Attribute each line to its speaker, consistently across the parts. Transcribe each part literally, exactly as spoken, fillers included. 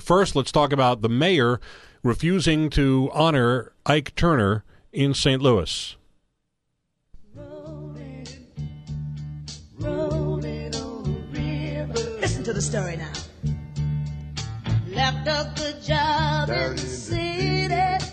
Speaker 1: First, let's talk about the mayor refusing to honor Ike Turner in Saint Louis.
Speaker 2: Rolling, rolling on the river. Listen to the story now. Left a good job in the city,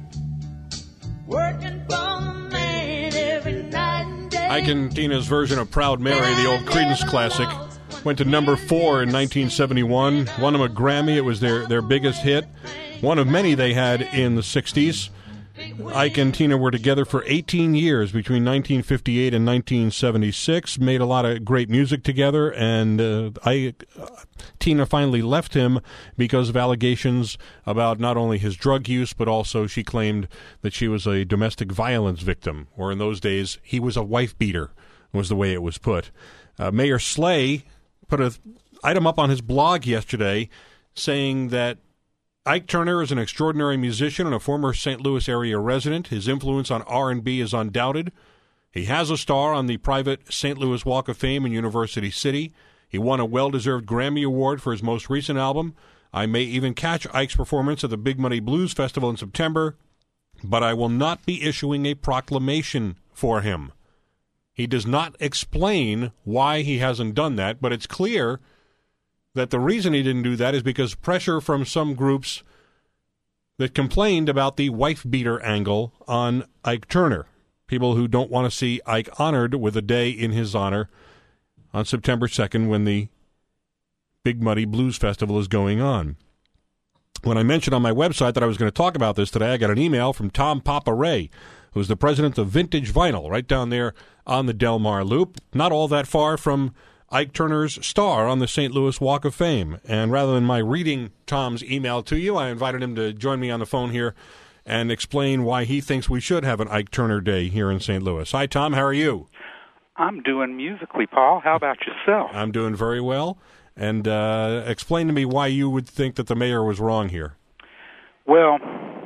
Speaker 2: working for the man every night and day.
Speaker 1: Ike and Tina's version of Proud Mary, the old Creedence classic, went to number four in nineteen seventy-one, won them a Grammy. It was their, their biggest hit, one of many they had in the sixties. Ike and Tina were together for eighteen years between nineteen fifty-eight and nineteen seventy-six, made a lot of great music together, and uh, I, uh, Tina finally left him because of allegations about not only his drug use, but also she claimed that she was a domestic violence victim, or in those days, he was a wife beater, was the way it was put. Uh, Mayor Slay put an item up on his blog yesterday saying that Ike Turner is an extraordinary musician and a former Saint Louis area resident. His influence on R and B is undoubted. He has a star on the private Saint Louis Walk of Fame in University City. He won a well-deserved Grammy Award for his most recent album. I may even catch Ike's performance at the Big Money Blues Festival in September, but I will not be issuing a proclamation for him. He does not explain why he hasn't done that, but it's clear that the reason he didn't do that is because pressure from some groups that complained about the wife-beater angle on Ike Turner, people who don't want to see Ike honored with a day in his honor on September second when the Big Muddy Blues Festival is going on. When I mentioned on my website that I was going to talk about this today, I got an email from Tom Papa Ray, who's the president of Vintage Vinyl, right down there on the Del Mar Loop, not all that far from Ike Turner's star on the Saint Louis Walk of Fame. And rather than my reading Tom's email to you, I invited him to join me on the phone here and explain why he thinks we should have an Ike Turner Day here in Saint Louis. Hi, Tom. How are you?
Speaker 3: I'm doing musically, Paul. How about yourself?
Speaker 1: I'm doing very well. And uh, explain to me why you would think that the mayor was wrong here.
Speaker 3: Well,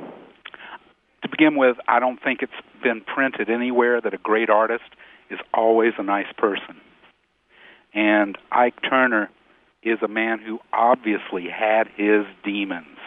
Speaker 3: to begin with, I don't think it's been printed anywhere that a great artist is always a nice person. And Ike Turner is a man who obviously had his demons.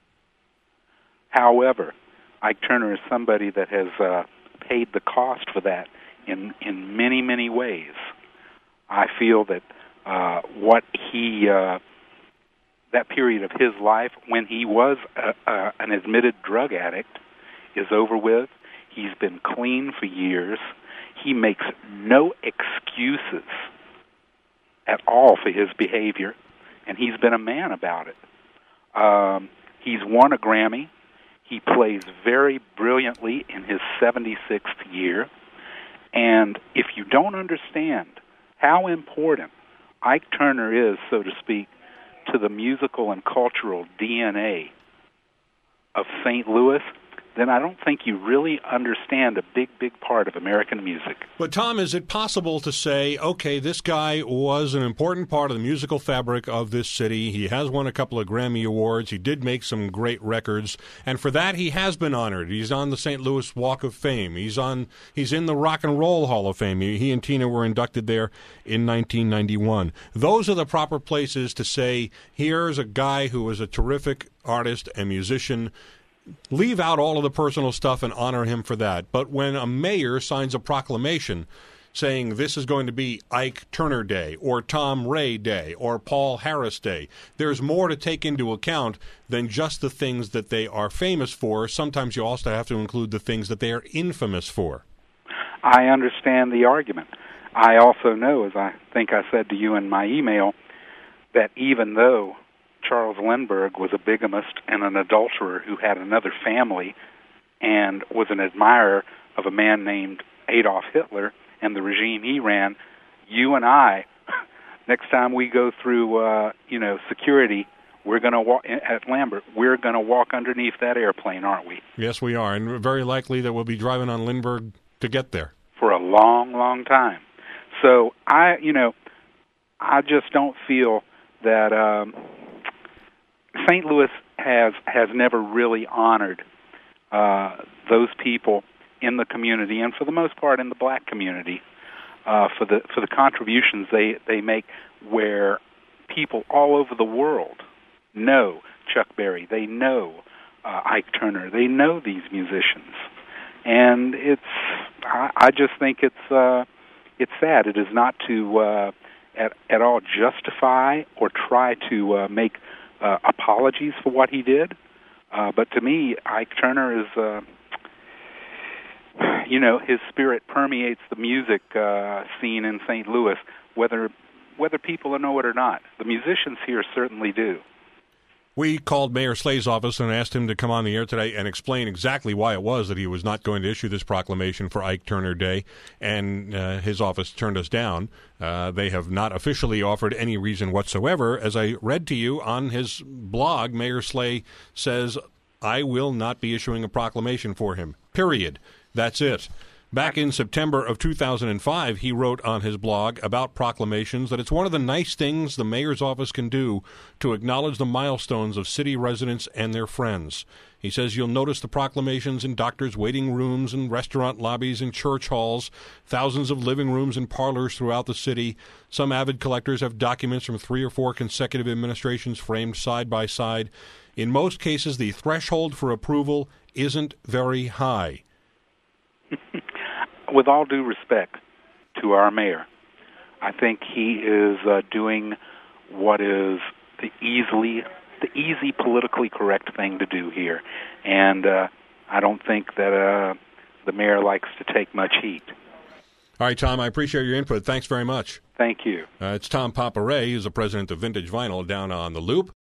Speaker 3: However, Ike Turner is somebody that has uh, paid the cost for that in, in many, many ways. I feel that uh, what he, uh, that period of his life when he was a, a, an admitted drug addict is over with. He's been clean for years. He makes no excuses at all for his behavior, and he's been a man about it. Um, he's won a Grammy. He plays very brilliantly in his seventy-sixth year, and if you don't understand how important Ike Turner is, so to speak, to the musical and cultural D N A of Saint Louis, then I don't think you really understand a big, big part of American music.
Speaker 1: But, Tom, is it possible to say, okay, this guy was an important part of the musical fabric of this city. He has won a couple of Grammy Awards. He did make some great records. And for that, he has been honored. He's on the Saint Louis Walk of Fame. He's on. He's in the Rock and Roll Hall of Fame. He, he and Tina were inducted there in nineteen ninety-one. Those are the proper places to say, here's a guy who was a terrific artist and musician. Leave out all of the personal stuff and honor him for that. But when a mayor signs a proclamation saying this is going to be Ike Turner Day or Tom Ray Day or Paul Harris Day, there's more to take into account than just the things that they are famous for. Sometimes you also have to include the things that they are infamous for.
Speaker 3: I understand the argument. I also know, as I think I said to you in my email, that even though Charles Lindbergh was a bigamist and an adulterer who had another family and was an admirer of a man named Adolf Hitler and the regime he ran, you and I, next time we go through, uh, you know, security, we're going to walk at Lambert. We're going to walk underneath that airplane, aren't we?
Speaker 1: Yes, we are, and very likely that we'll be driving on Lindbergh to get there
Speaker 3: for a long, long time. So I, you know, I just don't feel that. Um, Saint Louis has has never really honored uh, those people in the community, and for the most part in the black community, uh, for the for the contributions they, they make, where people all over the world know Chuck Berry. They know uh, Ike Turner. They know these musicians. And it's, I, I just think it's, uh, it's sad. It is not to uh, at, at all justify or try to uh, make uh, apologies for what he did. Uh, but to me, Ike Turner is, uh, you know, his spirit permeates the music uh, scene in Saint Louis, whether whether people know it or not. The musicians here certainly do.
Speaker 1: We called Mayor Slay's office and asked him to come on the air today and explain exactly why it was that he was not going to issue this proclamation for Ike Turner Day, and uh, his office turned us down. Uh, they have not officially offered any reason whatsoever. As I read to you on his blog, Mayor Slay says, I will not be issuing a proclamation for him, period. That's it. Back in September of two thousand five, he wrote on his blog about proclamations that it's one of the nice things the mayor's office can do to acknowledge the milestones of city residents and their friends. He says you'll notice the proclamations in doctors' waiting rooms and restaurant lobbies and church halls, thousands of living rooms and parlors throughout the city. Some avid collectors have documents from three or four consecutive administrations framed side by side. In most cases, the threshold for approval isn't very high.
Speaker 3: With all due respect to our mayor, I think he is uh, doing what is the easily, the easy politically correct thing to do here, and uh, I don't think that uh, the mayor likes to take much heat.
Speaker 1: All right, Tom, I appreciate your input. Thanks very much.
Speaker 3: Thank you.
Speaker 1: Uh, it's Tom Paparay, who's the president of Vintage Vinyl down on the Loop.